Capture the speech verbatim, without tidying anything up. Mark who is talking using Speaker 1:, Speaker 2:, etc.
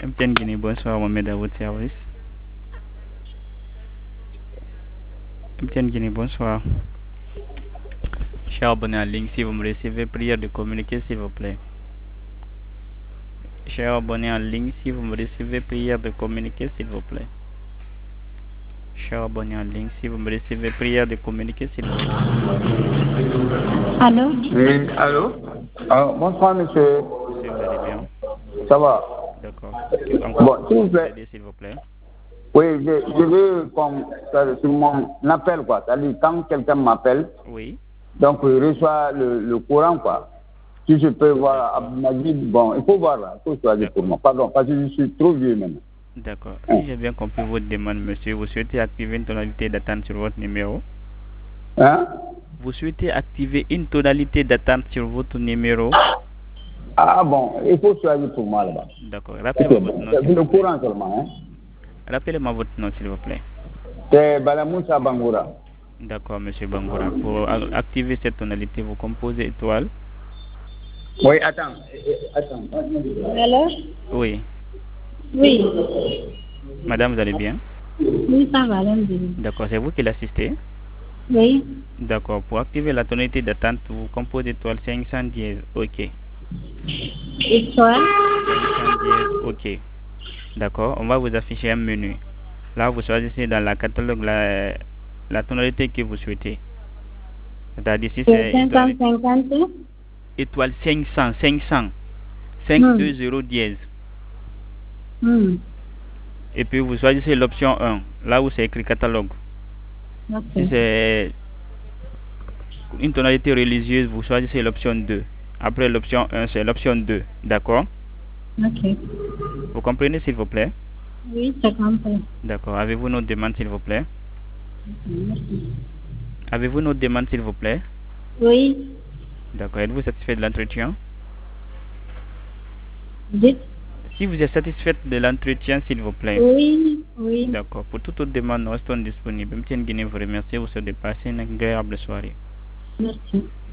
Speaker 1: M T N Guinée, bonsoir, Mohamed à votre service. M T N Guinée, bonsoir. Cher abonné en ligne, si vous me recevez, prière de communiquer, s'il vous plaît. Cher abonné en ligne, si vous me recevez, prière de communiquer, s'il vous plaît. Cher abonné en ligne, si vous me recevez, prière de communiquer, s'il vous plaît.
Speaker 2: Allô?
Speaker 3: Oui, allô? Alors, bonsoir, monsieur.
Speaker 1: Monsieur, vous allez bien?
Speaker 3: Ça va?
Speaker 1: D'accord.
Speaker 3: Bon, s'il vous plaît.
Speaker 1: S'il vous plaît.
Speaker 3: Oui, je, je veux comme ça, sur mon appel, quoi. C'est-à-dire, quand quelqu'un m'appelle,
Speaker 1: Oui.
Speaker 3: donc il reçoit le, le courant, quoi. Si je peux voir Abdelmajid, bon, il faut voir là, il faut choisir pour moi. Pardon, parce que je suis trop vieux maintenant.
Speaker 1: D'accord. Si j'ai bien compris votre demande, monsieur, vous souhaitez activer une tonalité d'attente sur votre numéro?
Speaker 3: Hein?
Speaker 1: Vous souhaitez activer une tonalité d'attente sur votre numéro?
Speaker 3: Ah bon, il faut choisir pour moi là-bas.
Speaker 1: D'accord. Rappelez-moi votre nom.
Speaker 3: C'est le courant seulement, hein?
Speaker 1: Rappelez-moi votre nom, s'il vous plaît.
Speaker 3: C'est Balamoussa Bangoura.
Speaker 1: D'accord, monsieur Bangoura. Pour activer cette tonalité, vous composez étoile.
Speaker 3: Oui, attends. Attends.
Speaker 2: Allô?
Speaker 1: Oui.
Speaker 2: Oui.
Speaker 1: Madame, vous allez bien?
Speaker 2: Oui, ça va,
Speaker 1: d'accord, c'est vous qui l'assistez?
Speaker 2: Oui.
Speaker 1: D'accord, pour activer la tonalité d'attente, vous composez étoile cinq cents dièse, ok.
Speaker 2: Étoile
Speaker 1: cinq cents dièse, ok. D'accord, on va vous afficher un menu. Là, vous choisissez dans la catalogue la, la tonalité que vous souhaitez. C'est-à-dire si c'est
Speaker 2: cinq cent cinquante.
Speaker 1: Étoile cinq cents, cinq cents, cinq cent vingt dièse.
Speaker 2: Hmm.
Speaker 1: Et puis vous choisissez l'option un, là où c'est écrit catalogue.
Speaker 2: Okay.
Speaker 1: Si c'est une tonalité religieuse, vous choisissez l'option deux. Après l'option un, c'est l'option deux. D'accord?
Speaker 2: Ok.
Speaker 1: Vous comprenez, s'il vous plaît?
Speaker 2: Oui, je comprends.
Speaker 1: D'accord. Avez-vous notre demande, s'il vous plaît?
Speaker 2: Merci.
Speaker 1: Avez-vous notre demande, s'il vous plaît?
Speaker 2: Oui.
Speaker 1: D'accord. Êtes-vous satisfait de l'entretien?
Speaker 2: Dites.
Speaker 1: Si vous êtes satisfaite de l'entretien, s'il vous plaît.
Speaker 2: Oui, oui.
Speaker 1: D'accord. Pour toute autre demande, nous restons disponibles. M T N Guinée vous remercie. Vous souhaite de passer une agréable soirée.
Speaker 2: Merci.